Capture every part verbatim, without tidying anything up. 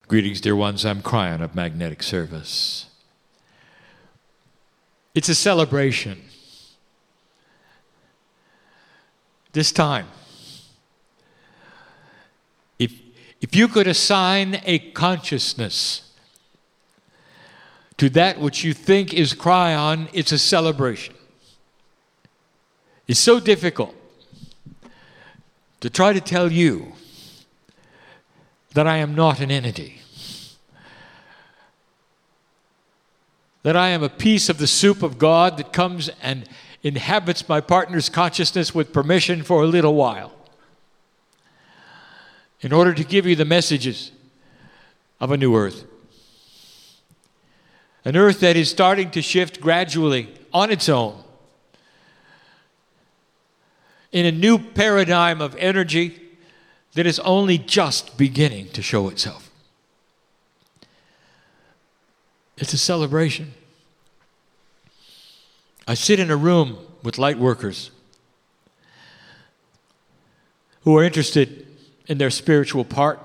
Greetings, dear ones. I'm Cryon of Magnetic Service. It's a celebration. This time, if, if you could assign a consciousness to that which you think is Cryon, it's a celebration. It's so difficult to try to tell you that I am not an entity, that I am a piece of the soup of God that comes and inhabits my partner's consciousness with permission for a little while, in order to give you the messages of a new earth. An earth that is starting to shift gradually on its own in a new paradigm of energy that is only just beginning to show itself. It's a celebration. I sit in a room with light workers who are interested in their spiritual part.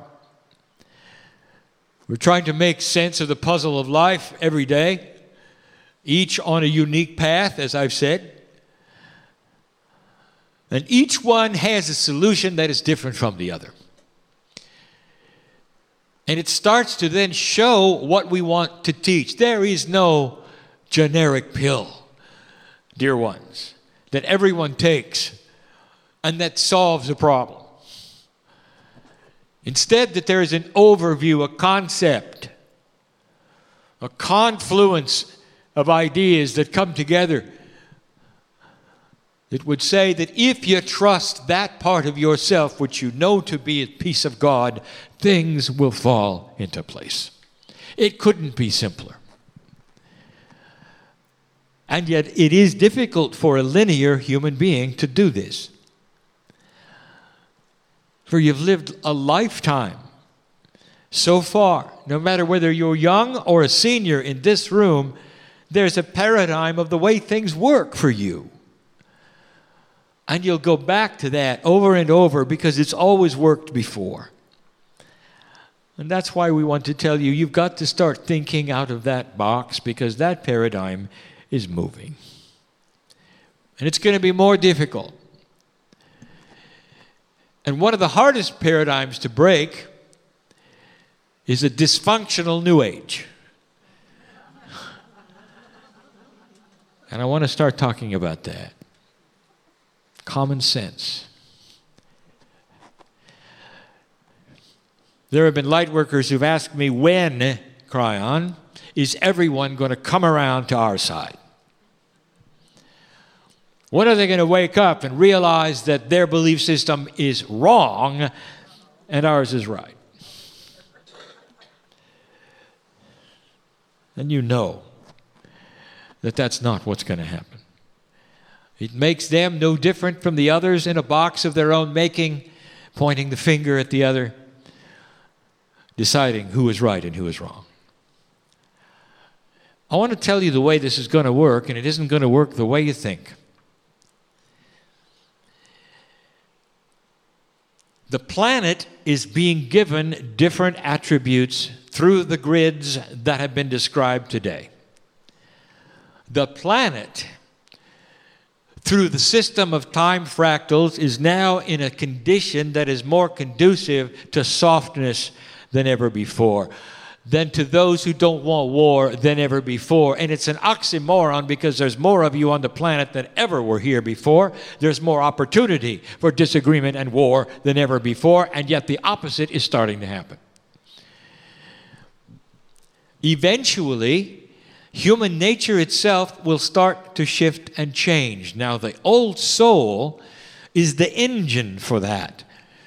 We're trying to make sense of the puzzle of life every day, each on a unique path, as I've said. And each one has a solution that is different from the other. And it starts to then show what we want to teach. There is no generic pill, dear ones, that everyone takes and that solves a problem. Instead, that there is an overview, a concept, a confluence of ideas that come together that would say that if you trust that part of yourself which you know to be a piece of God, things will fall into place. It couldn't be simpler. And yet it is difficult for a linear human being to do this. For you've lived a lifetime so far, no matter whether you're young or a senior in this room, there's a paradigm of the way things work for you. And you'll go back to that over and over because it's always worked before. And that's why we want to tell you, you've got to start thinking out of that box because that paradigm is moving. And it's going to be more difficult. And one of the hardest paradigms to break is a dysfunctional New Age. And I want to start talking about that. Common sense. There have been light workers who've asked me, when, Cryon, is everyone going to come around to our side? When are they going to wake up and realize that their belief system is wrong and ours is right? And you know that that's not what's going to happen. It makes them no different from the others in a box of their own making, pointing the finger at the other, deciding who is right and who is wrong. I want to tell you the way this is going to work, and it isn't going to work the way you think. The planet is being given different attributes through the grids that have been described today. The planet, through the system of time fractals, is now in a condition that is more conducive to softness than ever before, than to those who don't want war than ever before. And it's an oxymoron because there's more of you on the planet than ever were here before. There's more opportunity for disagreement and war than ever before, and yet the opposite is starting to happen. Eventually, human nature itself will start to shift and change. Now, the old soul is the engine for that.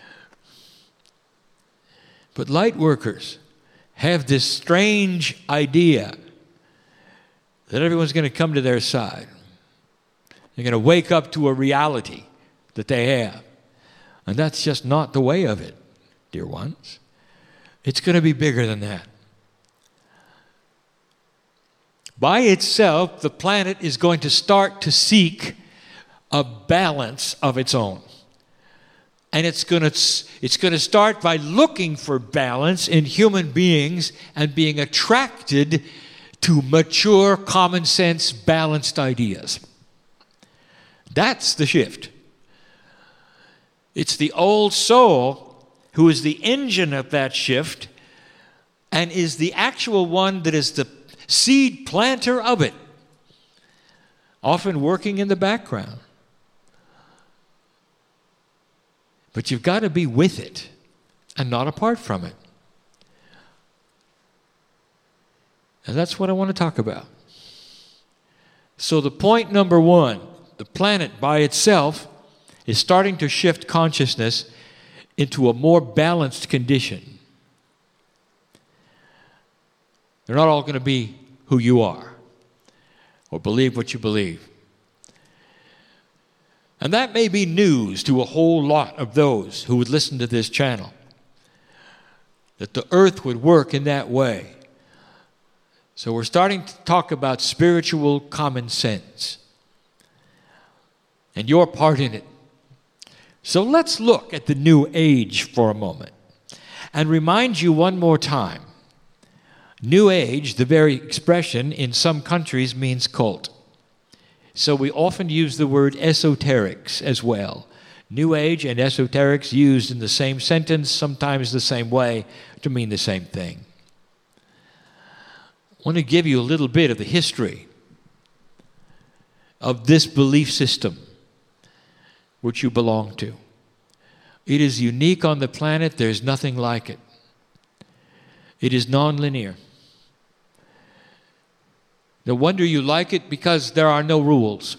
But light workers have this strange idea that everyone's going to come to their side. They're going to wake up to a reality that they have. And that's just not the way of it, dear ones. It's going to be bigger than that. By itself, the planet is going to start to seek a balance of its own. And it's going to it's going to start by looking for balance in human beings and being attracted to mature, common sense, balanced ideas. That's the shift. It's the old soul who is the engine of that shift and is the actual one that is the seed planter of it, often working in the background. But you've got to be with it and not apart from it. And that's what I want to talk about. So the point number one, the planet by itself is starting to shift consciousness into a more balanced condition. They're not all going to be who you are or believe what you believe. And that may be news to a whole lot of those who would listen to this channel, that the earth would work in that way. So we're starting to talk about spiritual common sense and your part in it. So let's look at the New Age for a moment and remind you one more time. New Age, the very expression in some countries, means cult. So we often use the word esoterics as well. New Age and esoterics used in the same sentence, sometimes the same way, to mean the same thing. I want to give you a little bit of the history of this belief system which you belong to. It is unique on the planet. There's nothing like it. It is nonlinear. No wonder you like it, because there are no rules.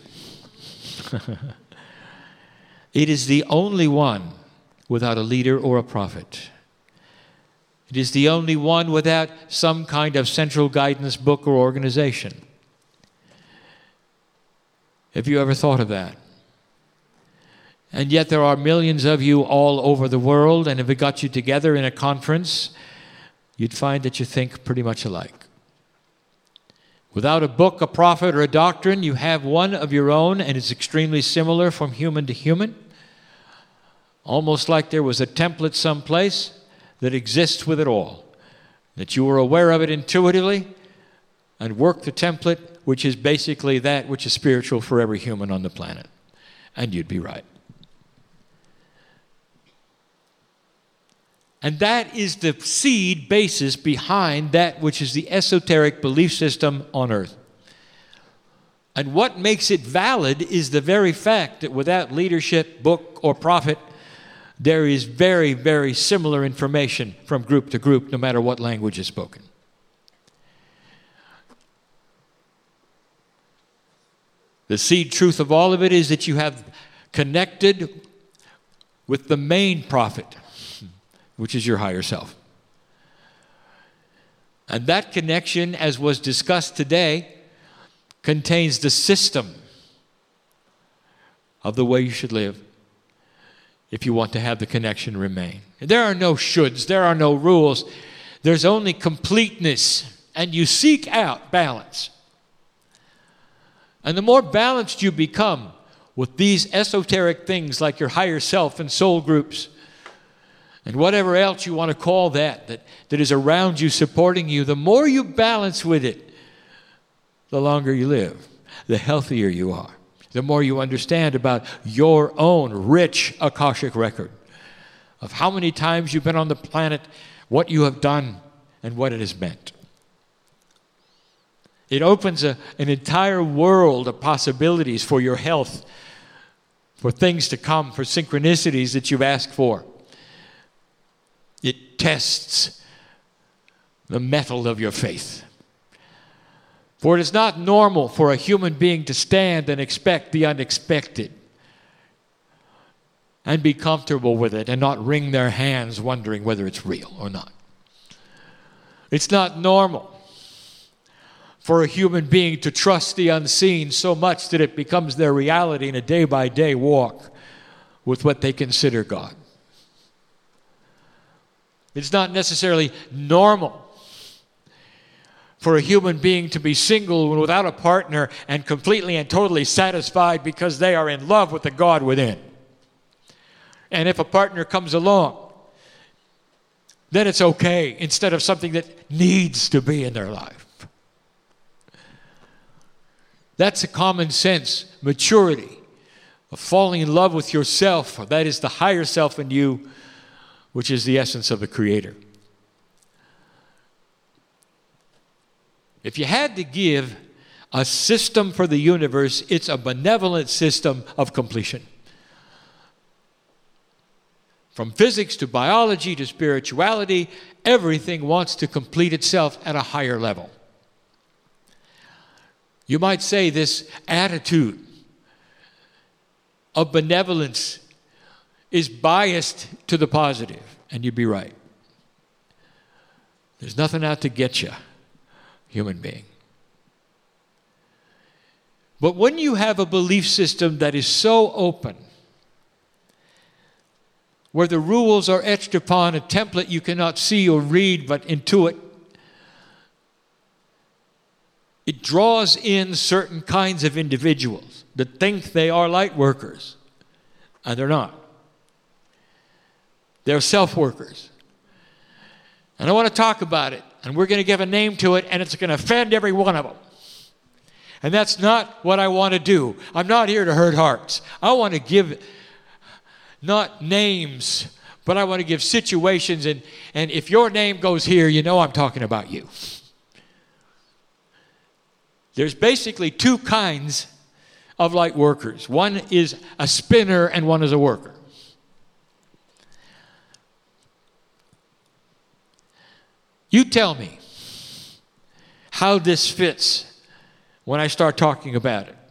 It is the only one without a leader or a prophet. It is the only one without some kind of central guidance book or organization. Have you ever thought of that? And yet there are millions of you all over the world, and if it got you together in a conference, you'd find that you think pretty much alike. Without a book, a prophet, or a doctrine, you have one of your own, and it's extremely similar from human to human. Almost like there was a template someplace that exists with it all, that you were aware of it intuitively and work the template, which is basically that which is spiritual for every human on the planet. And you'd be right. And that is the seed basis behind that which is the esoteric belief system on earth. And what makes it valid is the very fact that without leadership, book, or prophet, there is very, very similar information from group to group, no matter what language is spoken. The seed truth of all of it is that you have connected with the main prophet, which is your higher self. And that connection, as was discussed today, contains the system of the way you should live if you want to have the connection remain. There are no shoulds, there are no rules. There's only completeness, and you seek out balance. And the more balanced you become with these esoteric things like your higher self and soul groups, and whatever else you want to call that, that, that is around you, supporting you, the more you balance with it, the longer you live, the healthier you are, the more you understand about your own rich Akashic record of how many times you've been on the planet, what you have done, and what it has meant. It opens a, an entire world of possibilities for your health, for things to come, for synchronicities that you've asked for. It tests the mettle of your faith. For it is not normal for a human being to stand and expect the unexpected and be comfortable with it and not wring their hands wondering whether it's real or not. It's not normal for a human being to trust the unseen so much that it becomes their reality in a day-by-day walk with what they consider God. It's not necessarily normal for a human being to be single and without a partner and completely and totally satisfied because they are in love with the God within. And if a partner comes along, then it's okay instead of something that needs to be in their life. That's a common sense maturity of falling in love with yourself. That is the higher self in you, which is the essence of the Creator. If you had to give a system for the universe, it's a benevolent system of completion. From physics to biology to spirituality, everything wants to complete itself at a higher level. You might say this attitude of benevolence is biased to the positive, and you'd be right. There's nothing out to get you, human being. But when you have a belief system that is so open, where the rules are etched upon a template you cannot see or read but intuit, it draws in certain kinds of individuals that think they are light workers, and they're not. They're self-workers. And I want to talk about it, and we're going to give a name to it, and it's going to offend every one of them. And that's not what I want to do. I'm not here to hurt hearts. I want to give not names, but I want to give situations, and, and if your name goes here, you know I'm talking about you. There's basically two kinds of light workers. One is a spinner and one is a worker. You tell me how this fits when I start talking about it.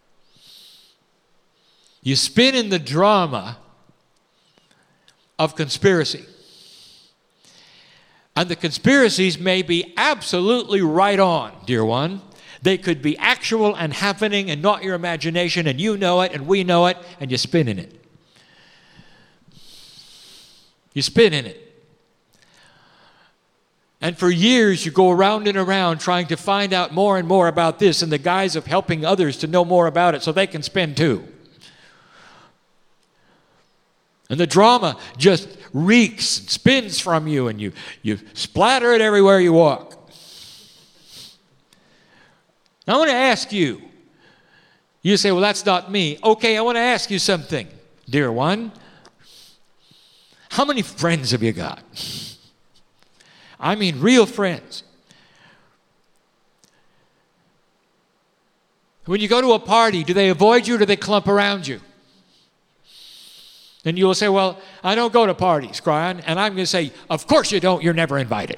You spin in the drama of conspiracy. And the conspiracies may be absolutely right on, dear one. They could be actual and happening and not your imagination, and you know it and we know it, and you spin in it. You spin in it. And for years you go around and around trying to find out more and more about this in the guise of helping others to know more about it so they can spin too. And the drama just reeks and spins from you, and you, you splatter it everywhere you walk. Now, I want to ask you. You say, well, that's not me. Okay, I want to ask you something, dear one. How many friends have you got? I mean, real friends. When you go to a party, do they avoid you or do they clump around you? And you will say, well, I don't go to parties, Brian. And I'm going to say, of course you don't. You're never invited.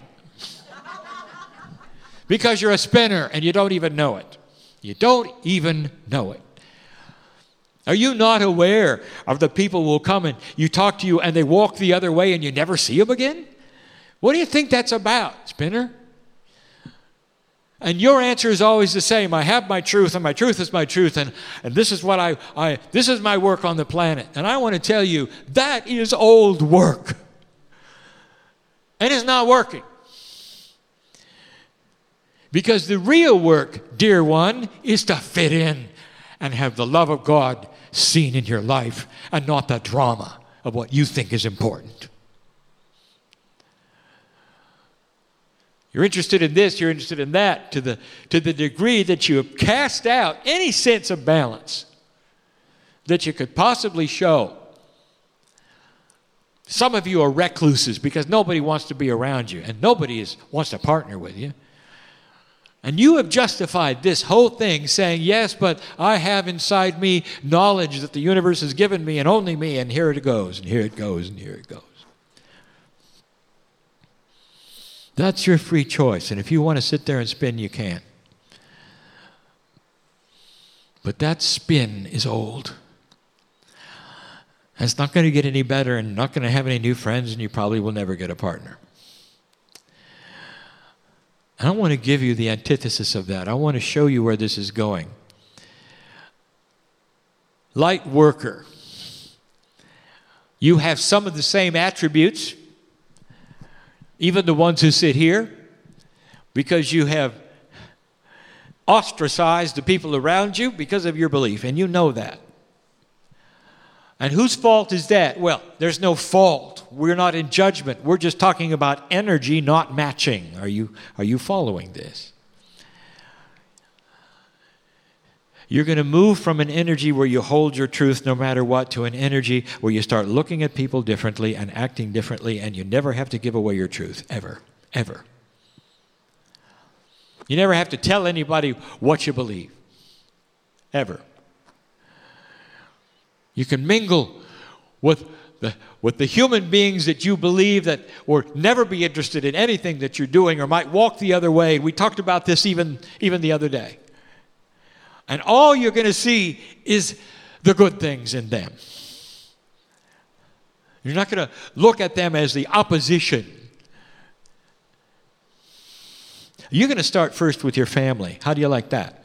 Because you're a spinner and you don't even know it. You don't even know it. Are you not aware of the people who will come and you talk to you and they walk the other way and you never see them again? What do you think that's about, spinner? And your answer is always the same. I have my truth, and my truth is my truth, and, and this is what I, I this is my work on the planet. And I want to tell you, that is old work. And it's not working. Because the real work, dear one, is to fit in and have the love of God seen in your life and not the drama of what you think is important. You're interested in this, you're interested in that, to the, to the degree that you have cast out any sense of balance that you could possibly show. Some of you are recluses because nobody wants to be around you and nobody is, wants to partner with you. And you have justified this whole thing saying, yes, but I have inside me knowledge that the universe has given me and only me, and here it goes, and here it goes, and here it goes. That's your free choice, and if you want to sit there and spin, you can. But that spin is old. And it's not going to get any better, and not going to have any new friends, and you probably will never get a partner. I want to give you the antithesis of that. I want to show you where this is going. Light worker. You have some of the same attributes, even the ones who sit here, because you have ostracized the people around you because of your belief, and you know that. And whose fault is that? Well, there's no fault. We're not in judgment. We're just talking about energy not matching. Are you, are you following this? You're going to move from an energy where you hold your truth no matter what to an energy where you start looking at people differently and acting differently, and you never have to give away your truth, ever, ever. You never have to tell anybody what you believe, ever. You can mingle with the, with the human beings that you believe that will never be interested in anything that you're doing or might walk the other way. We talked about this even, even the other day. And all you're going to see is the good things in them. You're not going to look at them as the opposition. You're going to start first with your family. How do you like that?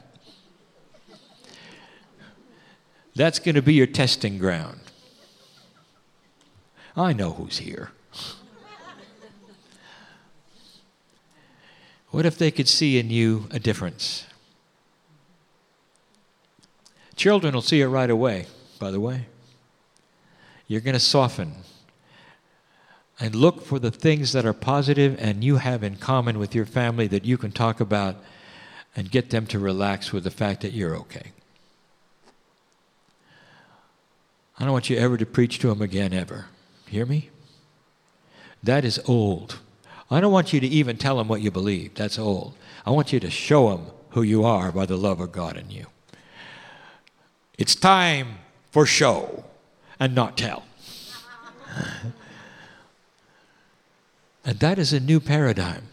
That's going to be your testing ground. I know who's here. What if they could see in you a difference? Children will see it right away, by the way. You're going to soften and look for the things that are positive and you have in common with your family that you can talk about and get them to relax with the fact that you're okay. I don't want you ever to preach to them again, ever. Hear me? That is old. I don't want you to even tell them what you believe. That's old. I want you to show them who you are by the love of God in you. It's time for show and not tell. And that is a new paradigm.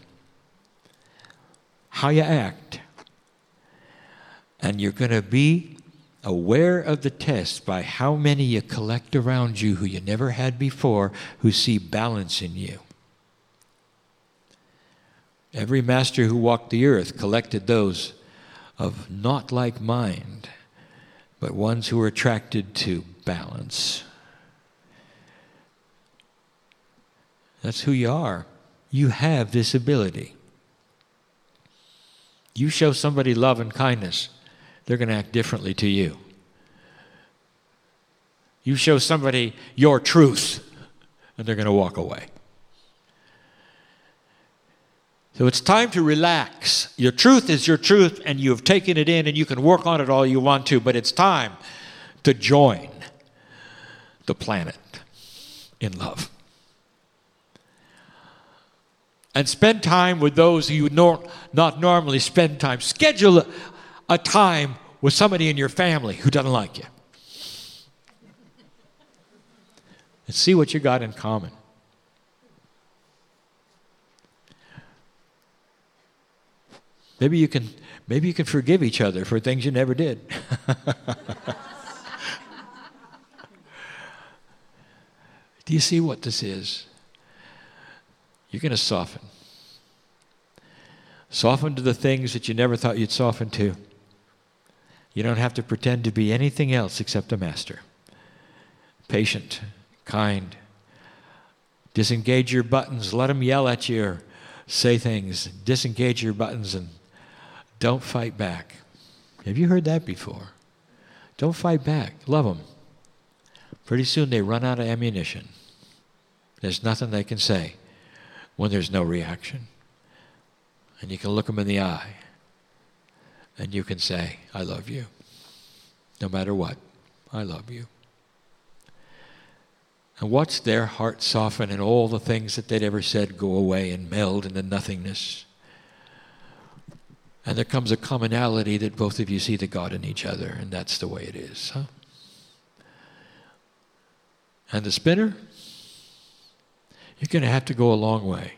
How you act. And you're going to be aware of the test by how many you collect around you who you never had before, who see balance in you. Every master who walked the earth collected those of not like mind, but ones who are attracted to balance. That's who you are. You have this ability. You show somebody love and kindness, they're going to act differently to you. You show somebody your truth, and they're going to walk away. So it's time to relax. Your truth is your truth, and you have taken it in, and you can work on it all you want to, but it's time to join the planet in love. And spend time with those who you would nor- not normally spend time. Schedule a, a time with somebody in your family who doesn't like you. And see what you got in common. Maybe you can, maybe you can forgive each other for things you never did. Do you see what this is? You're going to soften. Soften to the things that you never thought you'd soften to. You don't have to pretend to be anything else except a master. Patient, kind. Disengage your buttons. Let them yell at you or say things. Disengage your buttons and don't fight back. Have you heard that before? Don't fight back. Love them. Pretty soon they run out of ammunition. There's nothing they can say when there's no reaction. And you can look them in the eye and you can say, I love you. No matter what, I love you. And watch their heart soften and all the things that they'd ever said go away and meld into nothingness. And there comes a commonality that both of you see the God in each other, and that's the way it is. Huh? And the spinner, you're going to have to go a long way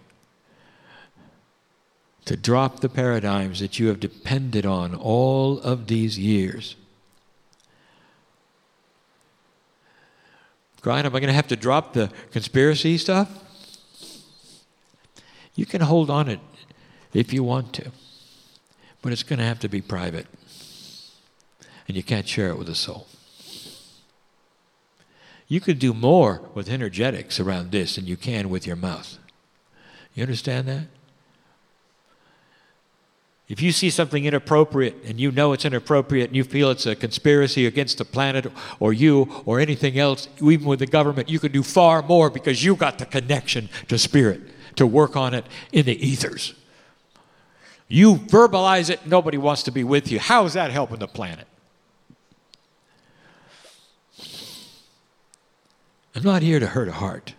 to drop the paradigms that you have depended on all of these years. Brian, am I going to have to drop the conspiracy stuff? You can hold on it if you want to, but it's going to have to be private, and you can't share it with a soul. You could do more with energetics around this than you can with your mouth. You understand that? If you see something inappropriate and you know it's inappropriate and you feel it's a conspiracy against the planet or you or anything else, even with the government, you can do far more because you got the connection to spirit to work on it in the ethers. You verbalize it, nobody wants to be with you. How is that helping the planet? I'm not here to hurt a heart.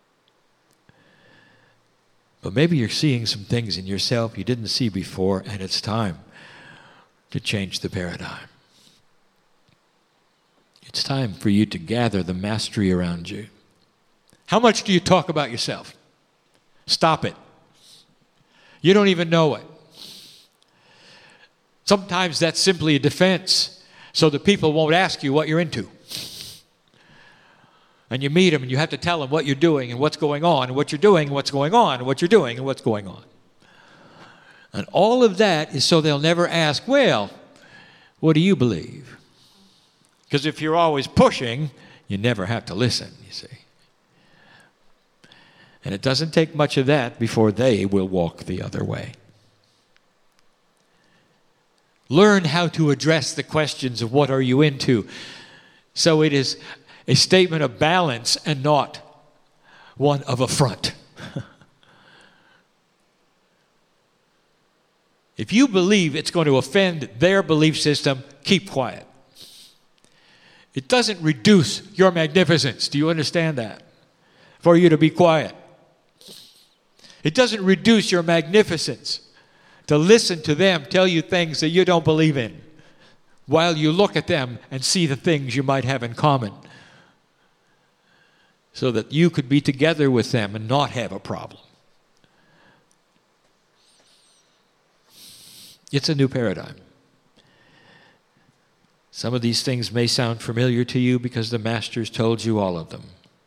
But maybe you're seeing some things in yourself you didn't see before, and it's time to change the paradigm. It's time for you to gather the mastery around you. How much do you talk about yourself? Stop it. You don't even know it. Sometimes that's simply a defense so that people won't ask you what you're into. And you meet them and you have to tell them what you're doing and what's going on, and what you're doing and what's going on, and what you're doing and what's going on. And all of that is so they'll never ask, well, what do you believe? Because if you're always pushing, you never have to listen, you see. And it doesn't take much of that before they will walk the other way. Learn how to address the questions of what are you into. So it is a statement of balance and not one of affront. If you believe it's going to offend their belief system, keep quiet. It doesn't reduce your magnificence. Do you understand that? For you to be quiet. It doesn't reduce your magnificence to listen to them tell you things that you don't believe in, while you look at them and see the things you might have in common, so that you could be together with them and not have a problem. It's a new paradigm. Some of these things may sound familiar to you because the masters told you all of them.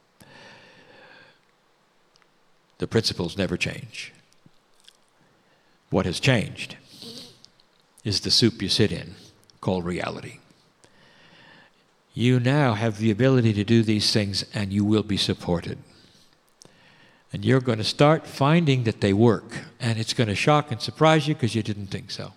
The principles never change. What has changed is the soup you sit in, called reality. You now have the ability to do these things, and you will be supported. And you're going to start finding that they work, and it's going to shock and surprise you because you didn't think so.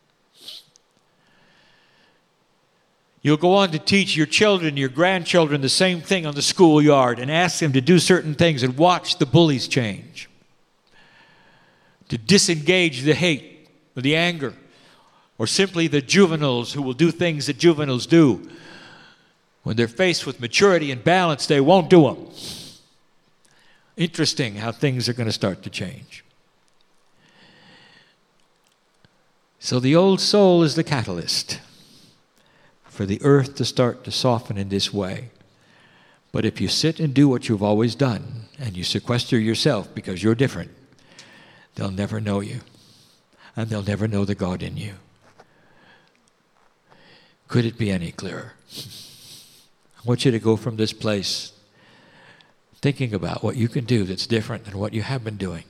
You'll go on to teach your children, your grandchildren, the same thing on the schoolyard and ask them to do certain things and watch the bullies change. To disengage the hate or the anger, or simply the juveniles who will do things that juveniles do. When they're faced with maturity and balance, they won't do them. Interesting how things are going to start to change. So the old soul is the catalyst for the earth to start to soften in this way. But if you sit and do what you've always done, and you sequester yourself because you're different, they'll never know you, and they'll never know the God in you. Could it be any clearer? I want you to go from this place thinking about what you can do that's different than what you have been doing.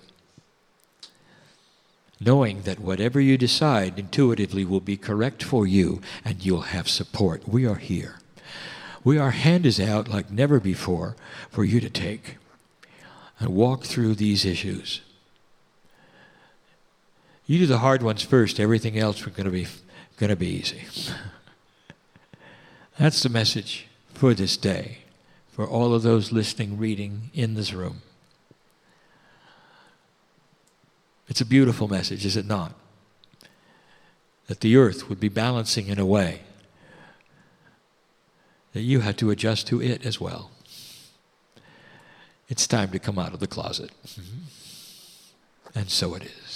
Knowing that whatever you decide intuitively will be correct for you, and you'll have support. We are here. We, our hand is out like never before for you to take and walk through these issues. You do the hard ones first. Everything else is going to be going to be easy. That's the message for this day, for all of those listening, reading in this room. It's a beautiful message, is it not? That the earth would be balancing in a way that you had to adjust to it as well. It's time to come out of the closet. Mm-hmm. And so it is.